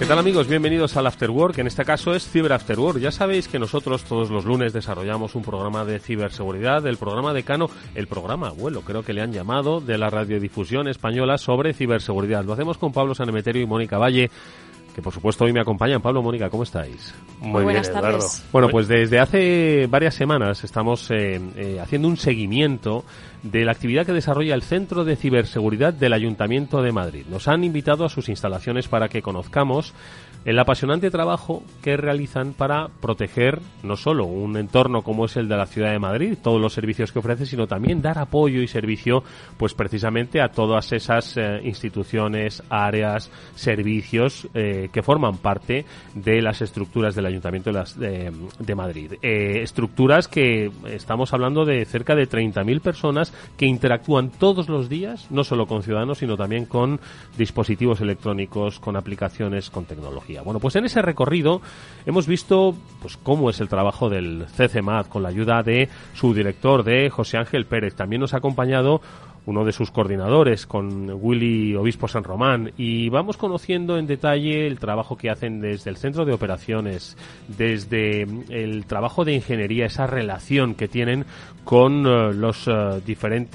¿Qué tal, amigos? Bienvenidos al After Work, en este caso es Cyber After Work. Ya sabéis que nosotros todos los lunes desarrollamos un programa de ciberseguridad, el programa Decano, el programa abuelo, creo que le han llamado, de la radiodifusión española sobre ciberseguridad. Lo hacemos con Pablo Sanemeterio y Mónica Valle, que por supuesto hoy me acompañan. Pablo, Mónica, ¿cómo estáis? Muy buenas bien, tardes. Eduardo. Bueno, pues desde hace varias semanas estamos haciendo un seguimiento de la actividad que desarrolla el Centro de Ciberseguridad del Ayuntamiento de Madrid. Nos han invitado a sus instalaciones para que conozcamos el apasionante trabajo que realizan para proteger no solo un entorno como es el de la ciudad de Madrid, todos los servicios que ofrece, sino también dar apoyo y servicio pues precisamente a todas esas instituciones, áreas, servicios que forman parte de las estructuras del Ayuntamiento de Madrid. Estructuras que estamos hablando de cerca de 30.000 personas que interactúan todos los días, no solo con ciudadanos, sino también con dispositivos electrónicos, con aplicaciones, con tecnología. Bueno, pues en ese recorrido hemos visto pues cómo es el trabajo del CCMAD con la ayuda de su director, de José Ángel Pérez. También nos ha acompañado uno de sus coordinadores, con Willy Obispo San Román, y vamos conociendo en detalle el trabajo que hacen desde el centro de operaciones, desde el trabajo de ingeniería, esa relación que tienen con las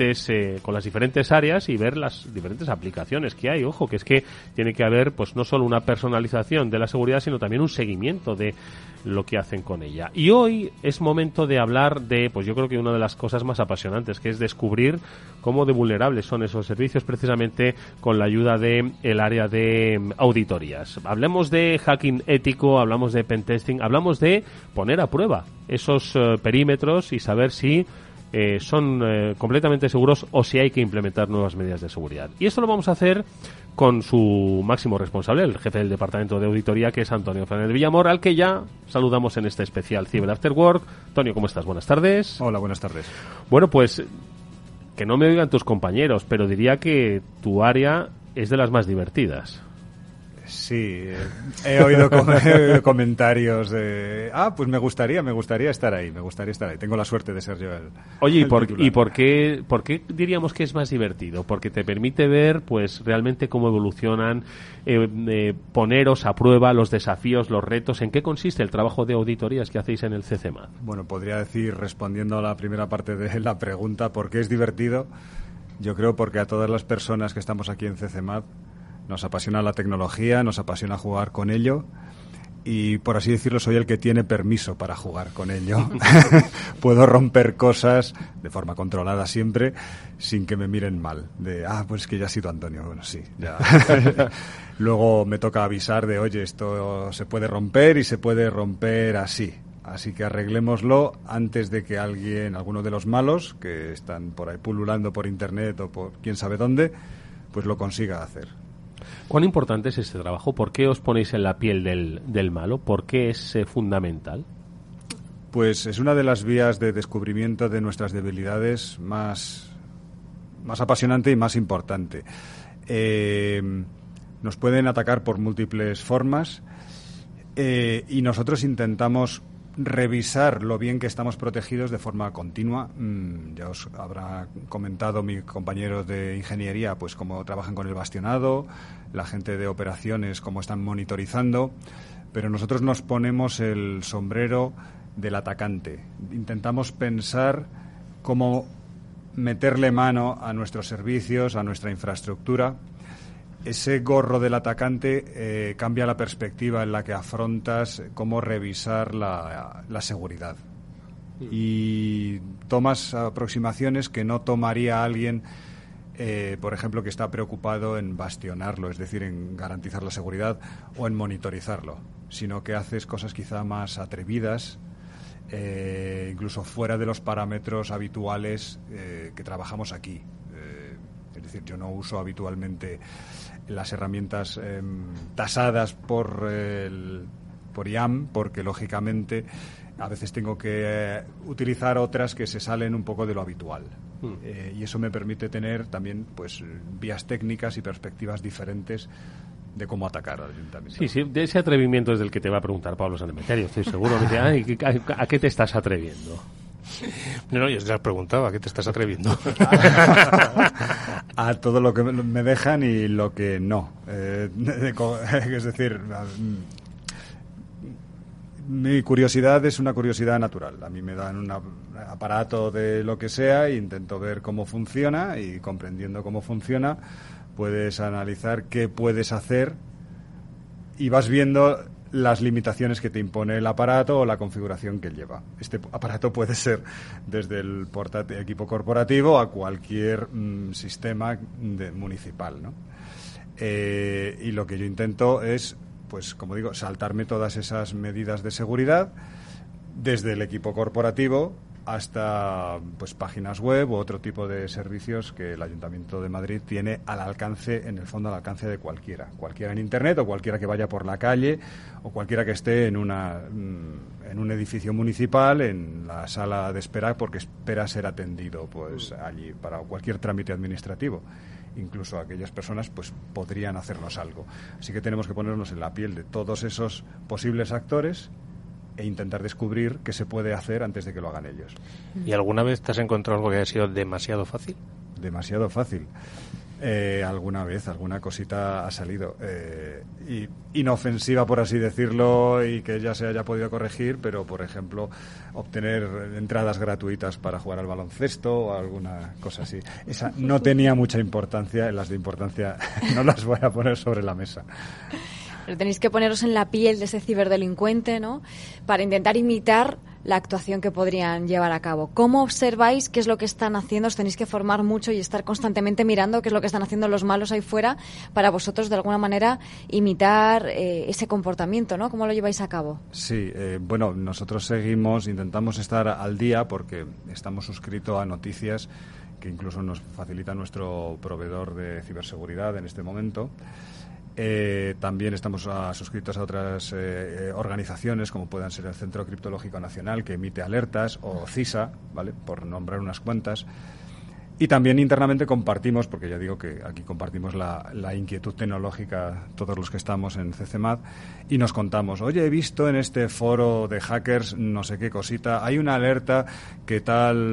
diferentes áreas y ver las diferentes aplicaciones que hay. Ojo, que es que tiene que haber pues no solo una personalización de la seguridad, sino también un seguimiento de lo que hacen con ella. Y hoy es momento de hablar de, pues yo creo que una de las cosas más apasionantes, que es descubrir cómo de vulnerables son esos servicios, precisamente con la ayuda de el área de auditorías. Hablemos de hacking ético, hablamos de pentesting, hablamos de poner a prueba esos perímetros y saber si son completamente seguros o si hay que implementar nuevas medidas de seguridad. Y esto lo vamos a hacer con su máximo responsable, el jefe del departamento de auditoría, que es Antonio Fernández Villamor, al que ya saludamos en este especial Cyber After Work. Antonio, ¿cómo estás? Buenas tardes. Hola, buenas tardes. Bueno, pues que no me oigan tus compañeros, pero diría que tu área es de las más divertidas. Sí, he oído comentarios de pues me gustaría estar ahí, Tengo la suerte de ser yo el Oye, titular. ¿y por qué diríamos que es más divertido? Porque te permite ver pues realmente cómo evolucionan, poneros a prueba los desafíos, los retos. ¿En qué consiste el trabajo de auditorías que hacéis en el CCMAD? Bueno, podría decir, respondiendo a la primera parte de la pregunta, ¿por qué es divertido? Yo creo porque a todas las personas que estamos aquí en CCMAD nos apasiona la tecnología, nos apasiona jugar con ello y, por así decirlo, soy el que tiene permiso para jugar con ello. Puedo romper cosas de forma controlada siempre, sin que me miren mal. Pues que ya ha sido Antonio. Bueno, sí, ya. Luego me toca avisar de, oye, esto se puede romper y se puede romper así. Así que arreglémoslo antes de que alguno de los malos, que están por ahí pululando por internet o por quién sabe dónde, pues lo consiga hacer. ¿Cuán importante es este trabajo? ¿Por qué os ponéis en la piel del malo? ¿Por qué es fundamental? Pues es una de las vías de descubrimiento de nuestras debilidades más apasionante y más importante. Nos pueden atacar por múltiples formas y nosotros intentamos revisar lo bien que estamos protegidos de forma continua. Ya os habrá comentado mi compañero de ingeniería pues cómo trabajan con el bastionado, la gente de operaciones cómo están monitorizando, pero nosotros nos ponemos el sombrero del atacante. Intentamos pensar cómo meterle mano a nuestros servicios, a nuestra infraestructura. Ese gorro del atacante cambia la perspectiva en la que afrontas cómo revisar la seguridad. Y tomas aproximaciones que no tomaría alguien, por ejemplo, que está preocupado en bastionarlo, es decir, en garantizar la seguridad o en monitorizarlo, sino que haces cosas quizá más atrevidas, incluso fuera de los parámetros habituales que trabajamos aquí. Es decir, yo no uso habitualmente las herramientas tasadas por IAM, porque lógicamente a veces tengo que utilizar otras que se salen un poco de lo habitual. Y eso me permite tener también pues vías técnicas y perspectivas diferentes de cómo atacar al ayuntamiento. Sí, de ese atrevimiento es del que te va a preguntar Pablo Sanemeterio, estoy seguro. Me dice, ¿a qué te estás atreviendo? No, yo ya os preguntaba, ¿a qué te estás atreviendo? a todo lo que me dejan y lo que no. Es decir, mi curiosidad es una curiosidad natural. A mí me dan un aparato de lo que sea e intento ver cómo funciona, y comprendiendo cómo funciona puedes analizar qué puedes hacer y vas viendo las limitaciones que te impone el aparato o la configuración que lleva. Este aparato puede ser desde el equipo corporativo a cualquier sistema municipal, ¿no? Y lo que yo intento es, pues como digo, saltarme todas esas medidas de seguridad desde el equipo corporativo hasta pues páginas web u otro tipo de servicios que el Ayuntamiento de Madrid tiene al alcance, en el fondo al alcance de cualquiera en Internet, o cualquiera que vaya por la calle, o cualquiera que esté en un edificio municipal, en la sala de espera, porque espera ser atendido pues allí para cualquier trámite administrativo. Incluso aquellas personas pues podrían hacernos algo. Así que tenemos que ponernos en la piel de todos esos posibles actores e intentar descubrir qué se puede hacer antes de que lo hagan ellos. ¿Y alguna vez te has encontrado algo que haya sido demasiado fácil? Demasiado fácil. Alguna vez, alguna cosita ha salido. Inofensiva, por así decirlo, y que ya se haya podido corregir, pero, por ejemplo, obtener entradas gratuitas para jugar al baloncesto o alguna cosa así. Esa no tenía mucha importancia, las de importancia no las voy a poner sobre la mesa. Pero tenéis que poneros en la piel de ese ciberdelincuente, ¿no?, para intentar imitar la actuación que podrían llevar a cabo. ¿Cómo observáis qué es lo que están haciendo? Os tenéis que formar mucho y estar constantemente mirando qué es lo que están haciendo los malos ahí fuera para vosotros, de alguna manera, imitar ese comportamiento, ¿no? ¿Cómo lo lleváis a cabo? Sí, bueno, nosotros intentamos estar al día porque estamos suscritos a noticias que incluso nos facilita nuestro proveedor de ciberseguridad en este momento. También estamos suscritos a otras organizaciones, como puedan ser el Centro Criptológico Nacional, que emite alertas, o CISA, ¿vale?, por nombrar unas cuantas. Y también internamente compartimos, porque ya digo que aquí compartimos la inquietud tecnológica todos los que estamos en CCMAD, y nos contamos, oye, he visto en este foro de hackers no sé qué cosita, hay una alerta que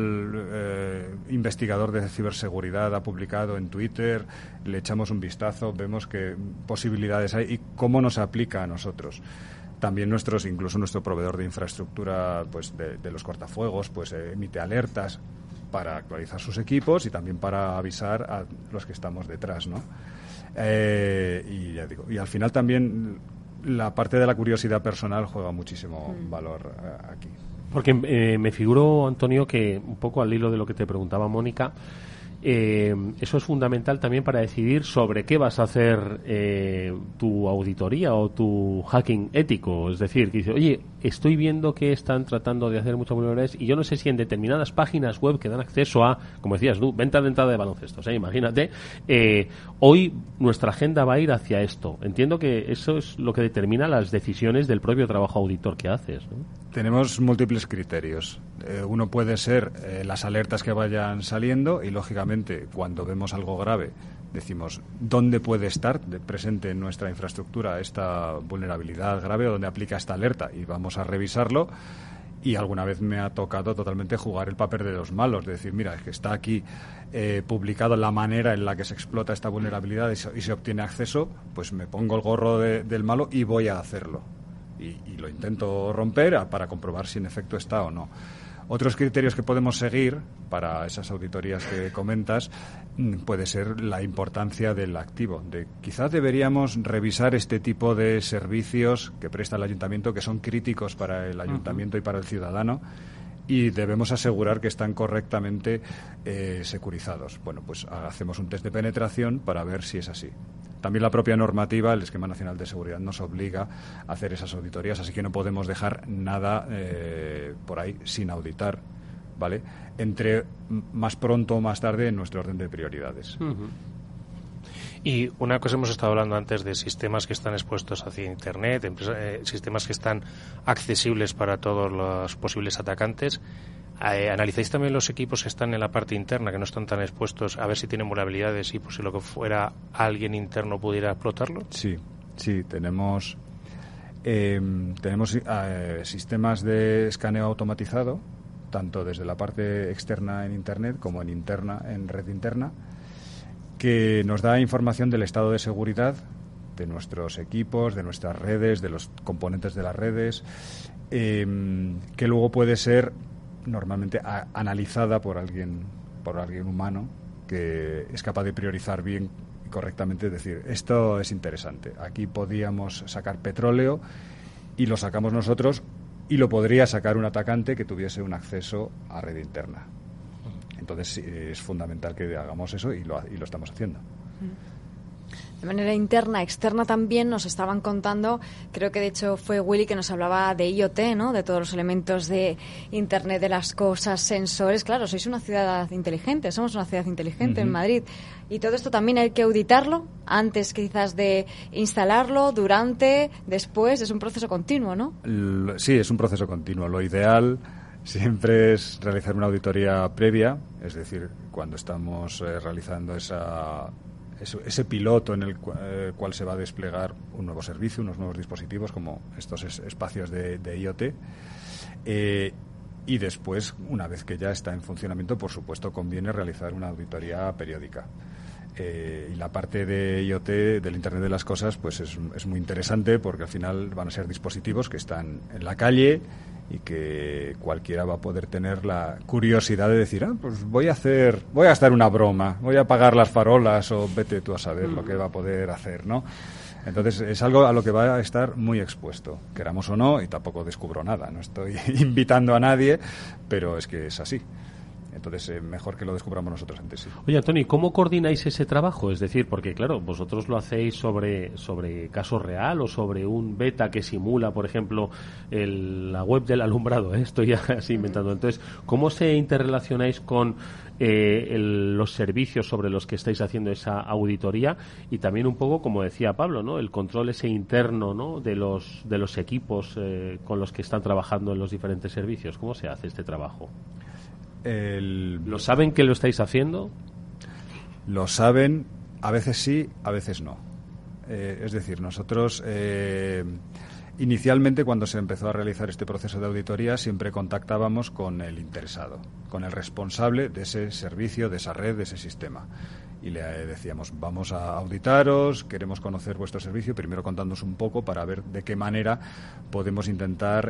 tal investigador de ciberseguridad ha publicado en Twitter, le echamos un vistazo, vemos qué posibilidades hay y cómo nos aplica a nosotros. También incluso nuestro proveedor de infraestructura, pues de los cortafuegos, pues emite alertas para actualizar sus equipos y también para avisar a los que estamos detrás, ¿no? Y ya digo, y al final también la parte de la curiosidad personal juega muchísimo valor aquí. Porque me figuro, Antonio, que un poco al hilo de lo que te preguntaba Mónica, eso es fundamental también para decidir sobre qué vas a hacer tu auditoría o tu hacking ético. Es decir, que dice, oye, estoy viendo que están tratando de hacer muchas vulnerabilidades y yo no sé si en determinadas páginas web que dan acceso a, como decías tú, venta de entrada de baloncestos, imagínate, hoy nuestra agenda va a ir hacia esto. Entiendo que eso es lo que determina las decisiones del propio trabajo auditor que haces, ¿no? Tenemos múltiples criterios. Uno puede ser las alertas que vayan saliendo y, lógicamente, cuando vemos algo grave, decimos dónde puede estar presente en nuestra infraestructura esta vulnerabilidad grave o dónde aplica esta alerta, y vamos a revisarlo. Y alguna vez me ha tocado totalmente jugar el papel de los malos, de decir, mira, es que está aquí publicado la manera en la que se explota esta vulnerabilidad y se obtiene acceso, pues me pongo el gorro del malo y voy a hacerlo. Y lo intento romper para comprobar si en efecto está o no. Otros criterios que podemos seguir para esas auditorías que comentas puede ser la importancia del activo. Quizás deberíamos revisar este tipo de servicios que presta el ayuntamiento, que son críticos para el ayuntamiento y para el ciudadano, y debemos asegurar que están correctamente securizados. Bueno, pues hacemos un test de penetración para ver si es así. También la propia normativa, el Esquema Nacional de Seguridad, nos obliga a hacer esas auditorías, así que no podemos dejar nada por ahí sin auditar, ¿vale? Entre más pronto o más tarde en nuestro orden de prioridades. Y una cosa, hemos estado hablando antes de sistemas que están expuestos hacia Internet, sistemas que están accesibles para todos los posibles atacantes. ¿Analizáis también los equipos que están en la parte interna, que no están tan expuestos, a ver si tienen vulnerabilidades y, por si lo que fuera, alguien interno pudiera explotarlo? Sí, tenemos sistemas de escaneo automatizado, tanto desde la parte externa en Internet como en red interna, que nos da información del estado de seguridad de nuestros equipos, de nuestras redes, de los componentes de las redes, que luego puede ser normalmente analizada por alguien humano que es capaz de priorizar bien y correctamente, decir, esto es interesante, aquí podíamos sacar petróleo y lo sacamos nosotros y lo podría sacar un atacante que tuviese un acceso a red interna. Entonces es fundamental que hagamos eso y lo estamos haciendo. De manera interna, externa también nos estaban contando, creo que de hecho fue Willy que nos hablaba de IoT, ¿no? De todos los elementos de Internet de las cosas, sensores. Claro, sois una ciudad inteligente, somos una ciudad inteligente en Madrid. Y todo esto también hay que auditarlo antes quizás de instalarlo, durante, después. Es un proceso continuo, ¿no? Sí, es un proceso continuo. Lo ideal siempre es realizar una auditoría previa, es decir, cuando estamos realizando ese piloto en el cual se va a desplegar un nuevo servicio, unos nuevos dispositivos como estos espacios de IoT. Y después, una vez que ya está en funcionamiento, por supuesto, conviene realizar una auditoría periódica. Y la parte de IoT, del Internet de las Cosas, pues es muy interesante porque al final van a ser dispositivos que están en la calle y que cualquiera va a poder tener la curiosidad de decir, pues voy a gastar una broma, voy a apagar las farolas o vete tú a saber lo que va a poder hacer, ¿no? Entonces es algo a lo que va a estar muy expuesto, queramos o no, y tampoco descubro nada, no estoy invitando a nadie, pero es que es así. Entonces, mejor que lo descubramos nosotros antes, sí. Oye, Antoni, ¿cómo coordináis ese trabajo? Es decir, porque claro, vosotros lo hacéis sobre caso real o sobre un beta que simula, por ejemplo, la web del alumbrado, ¿eh? Estoy así inventando. Entonces, ¿cómo se interrelacionáis con los servicios sobre los que estáis haciendo esa auditoría? Y también un poco, como decía Pablo, ¿no? El control ese interno, ¿no? de los equipos con los que están trabajando en los diferentes servicios. ¿Cómo se hace este trabajo? ¿Lo saben que lo estáis haciendo? Lo saben, a veces sí, a veces no. Es decir, nosotros inicialmente cuando se empezó a realizar este proceso de auditoría siempre contactábamos con el interesado, con el responsable de ese servicio, de esa red, de ese sistema. Y le decíamos, vamos a auditaros, queremos conocer vuestro servicio, primero contándonos un poco para ver de qué manera podemos intentar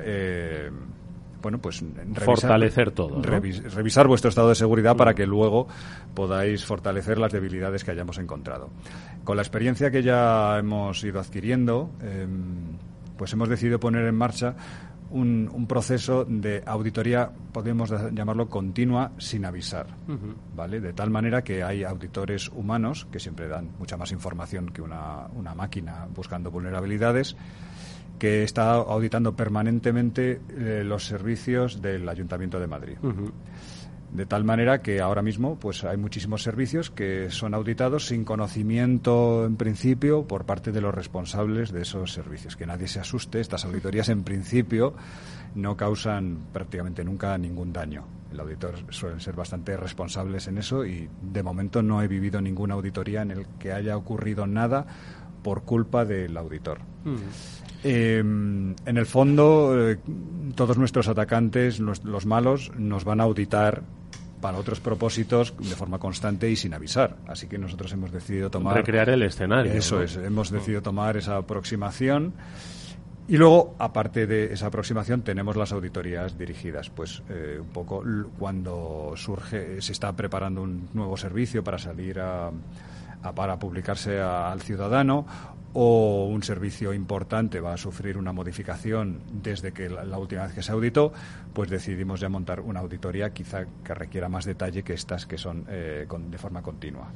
fortalecer todo, ¿no? Revisar vuestro estado de seguridad para que luego podáis fortalecer las debilidades que hayamos encontrado. Con la experiencia que ya hemos ido adquiriendo, pues hemos decidido poner en marcha un proceso de auditoría, podemos llamarlo continua, sin avisar, ¿vale? De tal manera que hay auditores humanos que siempre dan mucha más información que una máquina buscando vulnerabilidades, que está auditando permanentemente los servicios del Ayuntamiento de Madrid. De tal manera que ahora mismo pues hay muchísimos servicios que son auditados sin conocimiento en principio por parte de los responsables de esos servicios. Que nadie se asuste, estas auditorías en principio no causan prácticamente nunca ningún daño. El auditor suelen ser bastante responsables en eso y de momento no he vivido ninguna auditoría en el que haya ocurrido nada por culpa del auditor. En el fondo, todos nuestros atacantes, los malos, nos van a auditar para otros propósitos de forma constante y sin avisar. Así que nosotros hemos decidido recrear el escenario. Eso, ¿no? Hemos decidido tomar esa aproximación. Y luego, aparte de esa aproximación, tenemos las auditorías dirigidas. Pues un poco cuando se está preparando un nuevo servicio para salir para publicarse al ciudadano, o un servicio importante va a sufrir una modificación desde que la última vez que se auditó, pues decidimos ya montar una auditoría quizá que requiera más detalle que estas que son de forma continua.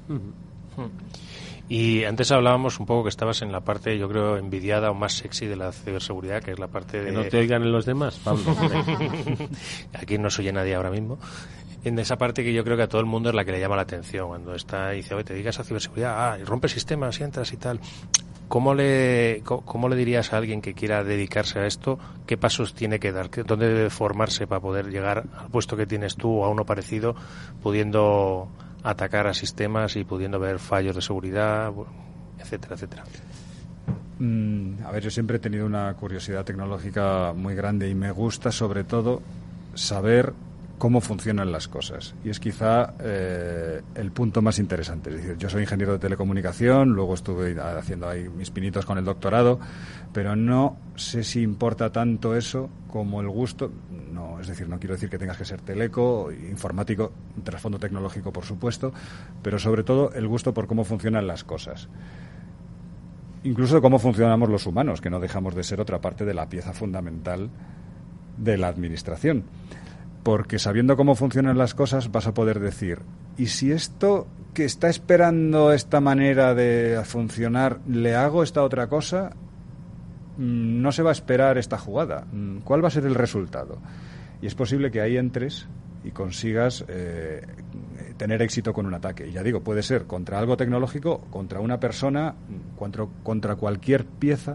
Y antes hablábamos un poco que estabas en la parte, yo creo, envidiada o más sexy de la ciberseguridad, que es la parte de... Que no te oigan en los demás, Pablo. Aquí no se oye nadie ahora mismo. En esa parte que yo creo que a todo el mundo es la que le llama la atención, cuando dice, oye, te dedicas a ciberseguridad, y rompes sistemas y entras y tal. ¿Cómo le dirías a alguien que quiera dedicarse a esto qué pasos tiene que dar? ¿Dónde debe formarse para poder llegar al puesto que tienes tú o a uno parecido, pudiendo atacar a sistemas y pudiendo ver fallos de seguridad, etcétera, etcétera? A ver, yo siempre he tenido una curiosidad tecnológica muy grande y me gusta sobre todo saber cómo funcionan las cosas. Y es quizá el punto más interesante. Es decir, yo soy ingeniero de telecomunicación, luego estuve haciendo ahí mis pinitos con el doctorado, pero no sé si importa tanto eso como el gusto. No, es decir, no quiero decir que tengas que ser teleco, informático, un trasfondo tecnológico, por supuesto, pero sobre todo el gusto por cómo funcionan las cosas. Incluso de cómo funcionamos los humanos, que no dejamos de ser otra parte de la pieza fundamental de la administración. Porque sabiendo cómo funcionan las cosas vas a poder decir, ¿y si esto que está esperando esta manera de funcionar, le hago esta otra cosa? No se va a esperar esta jugada. ¿Cuál va a ser el resultado? Y es posible que ahí entres y consigas tener éxito con un ataque. Y ya digo, puede ser contra algo tecnológico, contra una persona, contra cualquier pieza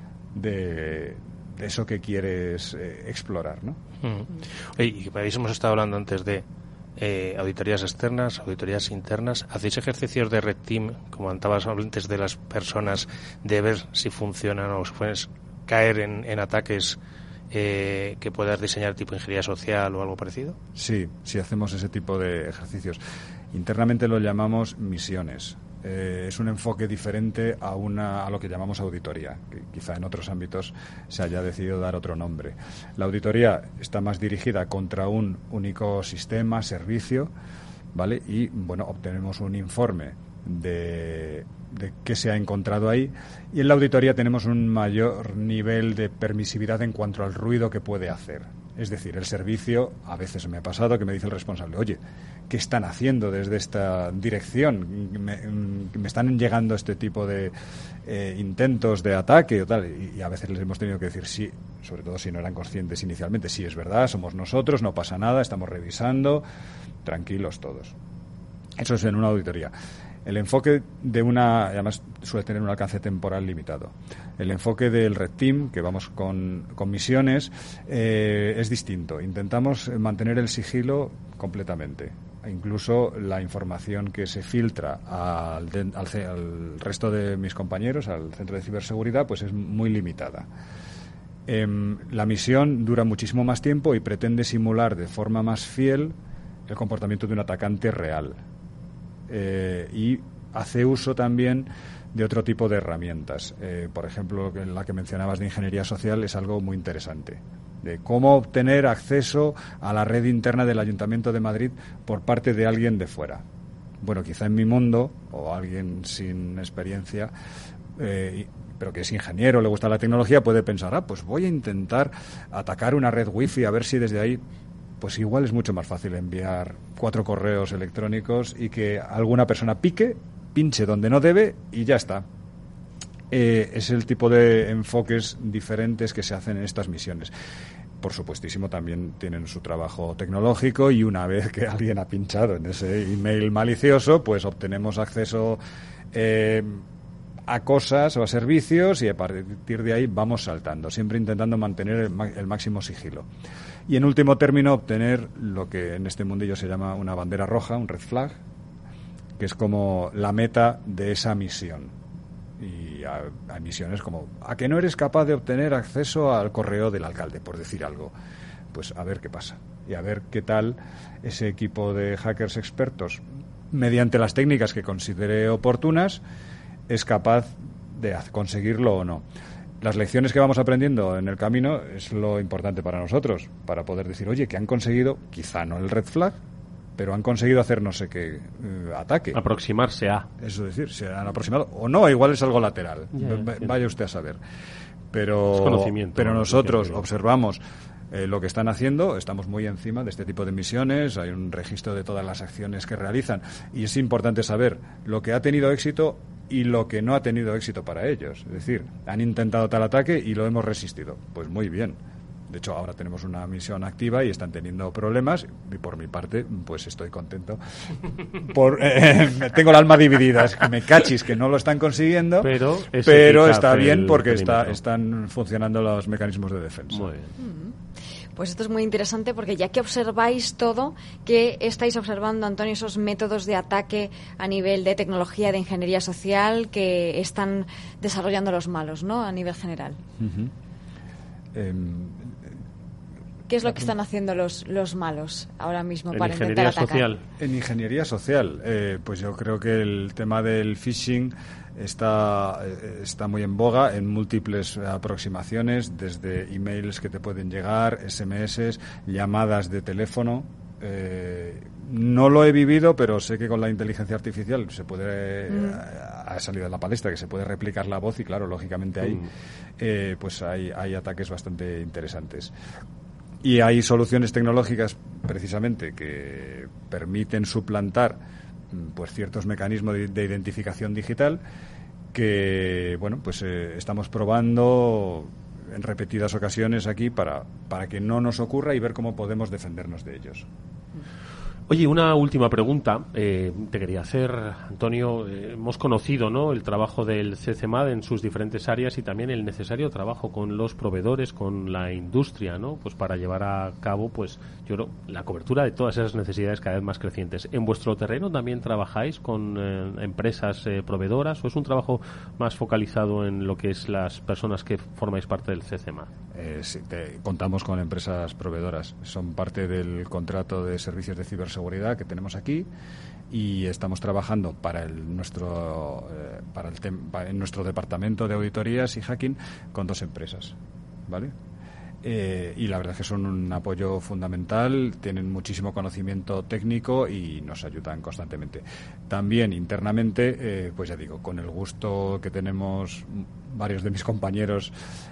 de eso que quieres explorar, ¿no? Y hemos estado hablando antes de auditorías externas, auditorías internas. ¿Hacéis ejercicios de Red Team, como comentabas antes, de las personas, de ver si funcionan o si puedes caer en ataques que puedas diseñar tipo ingeniería social o algo parecido? Sí, hacemos ese tipo de ejercicios. Internamente lo llamamos misiones. Es un enfoque diferente a lo que llamamos auditoría, que quizá en otros ámbitos se haya decidido dar otro nombre. La auditoría está más dirigida contra un único sistema, servicio, ¿vale? Y, bueno, obtenemos un informe de qué se ha encontrado ahí, y en la auditoría tenemos un mayor nivel de permisividad en cuanto al ruido que puede hacer. Es decir, el servicio, a veces me ha pasado que me dice el responsable, oye, ¿qué están haciendo desde esta dirección? Me están llegando este tipo de intentos de ataque o tal, y a veces les hemos tenido que decir sí, sobre todo si no eran conscientes inicialmente, sí, es verdad, somos nosotros, no pasa nada, estamos revisando, tranquilos todos. Eso es en una auditoría. El enfoque además suele tener un alcance temporal limitado. El enfoque del Red Team, que vamos con misiones, es distinto. Intentamos mantener el sigilo completamente. Incluso la información que se filtra al resto de mis compañeros, al centro de ciberseguridad, pues es muy limitada. La misión dura muchísimo más tiempo y pretende simular de forma más fiel el comportamiento de un atacante real. Y hace uso también de otro tipo de herramientas. Por ejemplo, la que mencionabas de ingeniería social es algo muy interesante, de cómo obtener acceso a la red interna del Ayuntamiento de Madrid por parte de alguien de fuera. Bueno, quizá en mi mundo, o alguien sin experiencia, pero que es ingeniero, le gusta la tecnología, puede pensar, pues voy a intentar atacar una red wifi a ver si desde ahí... Pues igual es mucho más fácil enviar 4 correos electrónicos y que alguna persona pinche donde no debe y ya está. Es el tipo de enfoques diferentes que se hacen en estas misiones. Por supuestísimo, también tienen su trabajo tecnológico y una vez que alguien ha pinchado en ese email malicioso, pues obtenemos acceso a cosas o a servicios y a partir de ahí vamos saltando, siempre intentando mantener el máximo sigilo. Y en último término, obtener lo que en este mundillo se llama una bandera roja, un red flag, que es como la meta de esa misión. Y hay misiones como, ¿a que no eres capaz de obtener acceso al correo del alcalde, por decir algo? Pues a ver qué pasa. Y a ver qué tal ese equipo de hackers expertos, mediante las técnicas que considere oportunas, es capaz de conseguirlo o no. Las lecciones que vamos aprendiendo en el camino es lo importante para nosotros, para poder decir, oye, que han conseguido, quizá no el red flag, pero han conseguido hacer no sé qué ataque. Aproximarse a. Eso es decir, se han aproximado, o no, igual es algo lateral. Vaya usted a saber. Pero nosotros observamos lo que están haciendo, estamos muy encima de este tipo de misiones, hay un registro de todas las acciones que realizan y es importante saber lo que ha tenido éxito y lo que no ha tenido éxito para ellos. Es decir, han intentado tal ataque y lo hemos resistido. Pues muy bien. De hecho, ahora tenemos una misión activa y están teniendo problemas y por mi parte, pues estoy contento. Tengo el alma dividida, es que me cachis que no lo están consiguiendo, pero está bien porque están funcionando los mecanismos de defensa. Muy bien. Pues esto es muy interesante porque ya que observáis todo, ¿qué estáis observando, Antonio, esos métodos de ataque a nivel de tecnología, de ingeniería social que están desarrollando los malos, ¿no? A nivel general. ¿Qué es lo que están haciendo los malos ahora mismo en para ingeniería intentar atacar? social. En ingeniería social, pues yo creo que el tema del phishing está muy en boga en múltiples aproximaciones, desde emails que te pueden llegar, SMS, llamadas de teléfono. No lo he vivido, pero sé que con la inteligencia artificial se puede ha salido a la palestra que se puede replicar la voz y claro, lógicamente ahí pues hay ataques bastante interesantes. Y hay soluciones tecnológicas precisamente que permiten suplantar pues ciertos mecanismos de identificación digital que bueno, pues estamos probando en repetidas ocasiones aquí para que no nos ocurra y ver cómo podemos defendernos de ellos. Oye, una última pregunta te quería hacer, Antonio. Hemos conocido, ¿no?, el trabajo del CCMAD en sus diferentes áreas y también el necesario trabajo con los proveedores, con la industria, ¿no?, pues para llevar a cabo, pues yo creo, la cobertura de todas esas necesidades cada vez más crecientes. ¿En vuestro terreno también trabajáis con empresas proveedoras o es un trabajo más focalizado en lo que es las personas que formáis parte del CCMAD? Sí, contamos con empresas proveedoras. Son parte del contrato de servicios de ciberseguridad que tenemos aquí y estamos trabajando en nuestro departamento de auditorías y hacking con 2 empresas, ¿vale? Y la verdad es que son un apoyo fundamental, tienen muchísimo conocimiento técnico y nos ayudan constantemente. También internamente, pues ya digo, con el gusto que tenemos varios de mis compañeros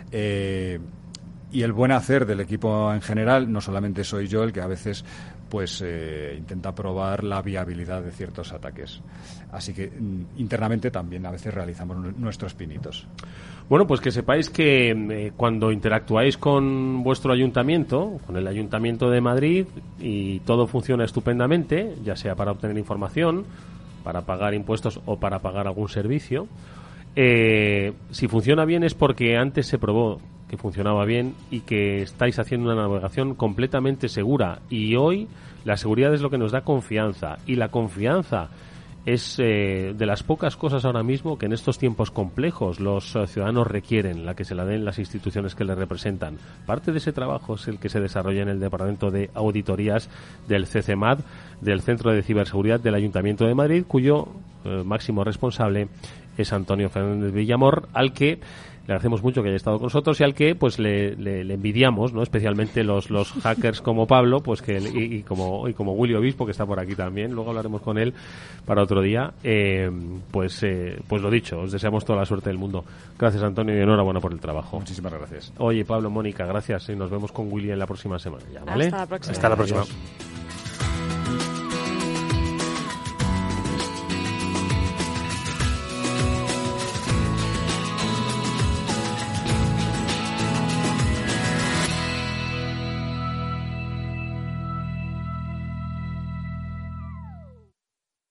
y el buen hacer del equipo en general, no solamente soy yo el que a veces pues intenta probar la viabilidad de ciertos ataques. Así que internamente también a veces realizamos nuestros pinitos. Bueno, pues que sepáis que cuando interactuáis con vuestro ayuntamiento, con el Ayuntamiento de Madrid, y todo funciona estupendamente, ya sea para obtener información, para pagar impuestos o para pagar algún servicio, si funciona bien es porque antes se probó que funcionaba bien y que estáis haciendo una navegación completamente segura. Y hoy la seguridad es lo que nos da confianza. Y la confianza es de las pocas cosas ahora mismo que en estos tiempos complejos los ciudadanos requieren, la que se la den las instituciones que les representan. Parte de ese trabajo es el que se desarrolla en el Departamento de Auditorías del CCMAD, del Centro de Ciberseguridad del Ayuntamiento de Madrid, cuyo máximo responsable es Antonio Fernández Villamor, al que le agradecemos mucho que haya estado con nosotros y al que pues le envidiamos, ¿no?, especialmente los hackers como Pablo, pues que y como Willy Obispo, que está por aquí también. Luego hablaremos con él para otro día. Pues lo dicho, os deseamos toda la suerte del mundo. Gracias, Antonio, y enhorabuena por el trabajo. Muchísimas gracias. Oye, Pablo, Mónica, gracias y nos vemos con Willy en la próxima semana ya, ¿vale? Hasta la próxima. Hasta la próxima.